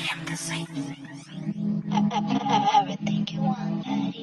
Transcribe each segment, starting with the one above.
am the same. Everything you want, daddy.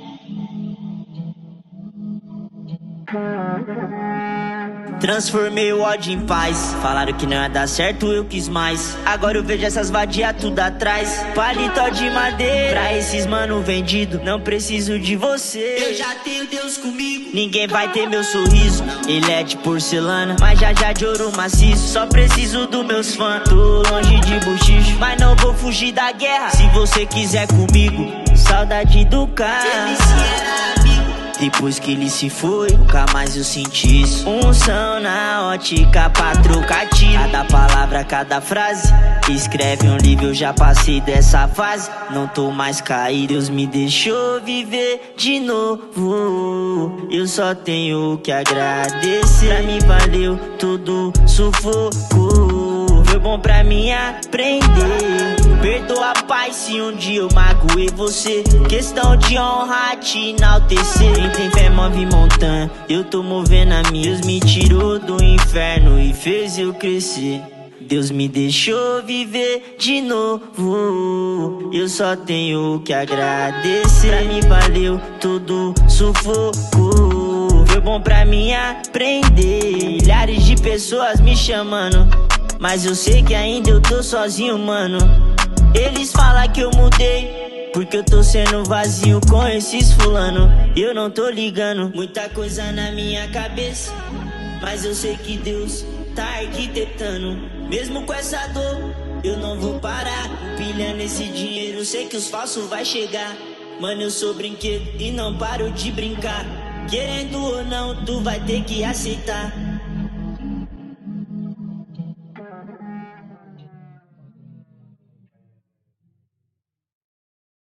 Transformei o ódio em paz. Falaram que não ia dar certo, eu quis mais. Agora eu vejo essas vadias tudo atrás. Paletó de madeira pra esses mano vendido. Não preciso de você, eu já tenho Deus comigo. Ninguém vai ter meu sorriso. Ele é de porcelana, mas já de ouro maciço. Só preciso dos meus fãs. Tô longe de bochicho, mas não vou fugir da guerra. Se você quiser comigo, saudade do cara. Depois que ele se foi, nunca mais eu senti isso. Unção na ótica pra trocar tiro. Cada palavra, cada frase, escreve um livro, eu já passei dessa fase. Não tô mais caído, Deus me deixou viver de novo. Eu só tenho que agradecer. Pra mim valeu todo sufoco. Foi bom pra mim aprender. Perdoa, pai, se um dia eu magoei você. Questão de honra te enaltecer. Quem tem fé move montanha, eu tô movendo a minha. Deus me tirou do inferno e fez eu crescer. Deus me deixou viver de novo. Eu só tenho que agradecer. Pra mim valeu todo sufoco. Foi bom pra mim aprender. Milhares de pessoas me chamando, mas eu sei que ainda eu tô sozinho, mano. Eles falam que eu mudei, porque eu tô sendo vazio com esses fulano. Eu não tô ligando, muita coisa na minha cabeça, mas eu sei que Deus tá arquitetando. Mesmo com essa dor, eu não vou parar empilhando esse dinheiro, sei que os falsos vai chegar. Mano, eu sou brinquedo e não paro de brincar. Querendo ou não, tu vai ter que aceitar.